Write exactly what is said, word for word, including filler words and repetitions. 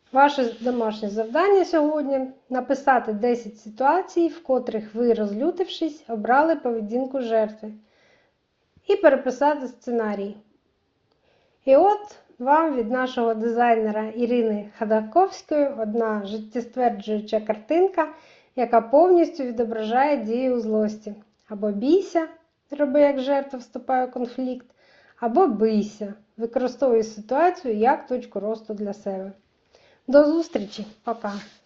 Ваше домашнє завдання сьогодні – написати десять ситуацій, в котрих ви, розлютившись, обрали поведінку жертви. І переписати сценарій. І от вам від нашого дизайнера Ірини Ходаковської одна життєстверджуюча картинка, яка повністю відображає дію злості. Або бійся, роби як жертва, вступає у конфлікт, або бийся, використовуй ситуацію як точку росту для себе. До зустрічі, пока!